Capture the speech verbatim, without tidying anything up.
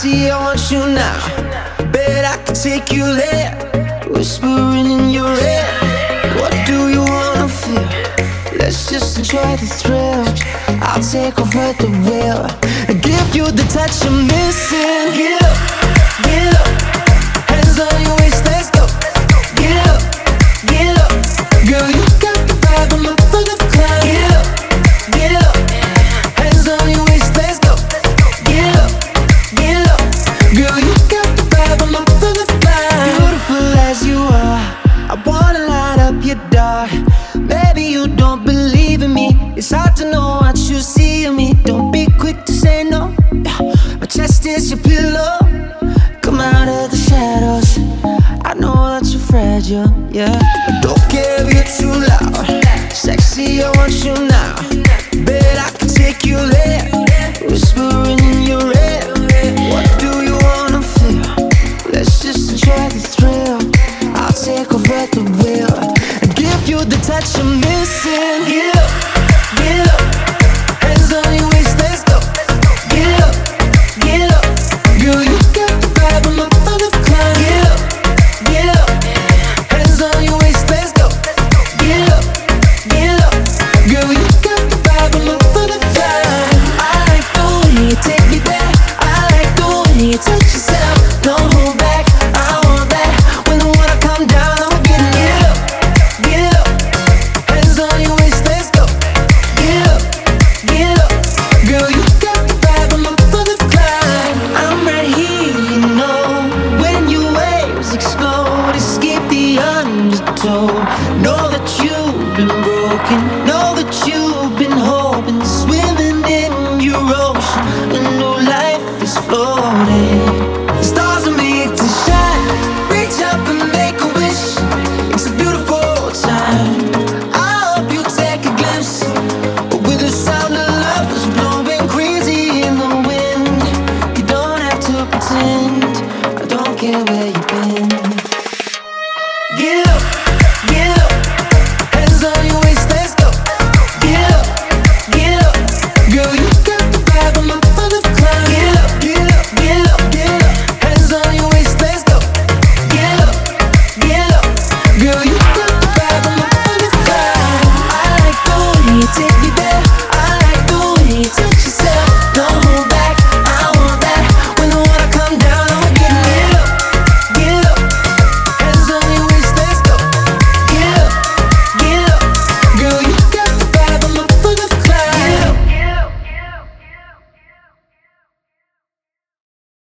Sexy, I want you now. Bet I can take you there. Whispering in your ear. What do you wanna feel? Let's just enjoy the thrill. I'll take over the wheel and give you the touch you're missing. Get up, get up. Hands on your waist, let's go. Get up, get up. Girl, you got the vibe, I'm up for the climb. Get up, get up. Hands on your waist, let's go. Get up, get up. Girl, you got the vibe, I'm up for the climb. Beautiful as you are, I wanna light up your dark. Maybe you don't believe in me. It's hard to know what you see in me. Don't be quick to say no. My chest is your pillow. Come out of the shadows. I know that you're fragile, yeah. I don't care if you're too loud. Sexy, I want you now. Bet I can take you there. Whispering in your ear. What do you wanna feel? Let's just enjoy the thrill. I'll take over the wheel and give you the touch you're missing. Get up, get up. Hands on your waist, let's go. Get up, get up. Girl, you got the vibe, I'm up for the climb. Get up, get up. Hands on your waist, let's go. Get up, get up. Girl, you got the vibe, I'm up for the climb. I like the way you take me there. I like the way you touch yourself. Don't hold back, I want that. When the water come down, I'ma get it. Get up, get up. Hands on your waist, let's go. Get up, get up. Girl, you got the vibe, I'm up for the climb. I'm right here, you know. When your waves explode, escape the undertow.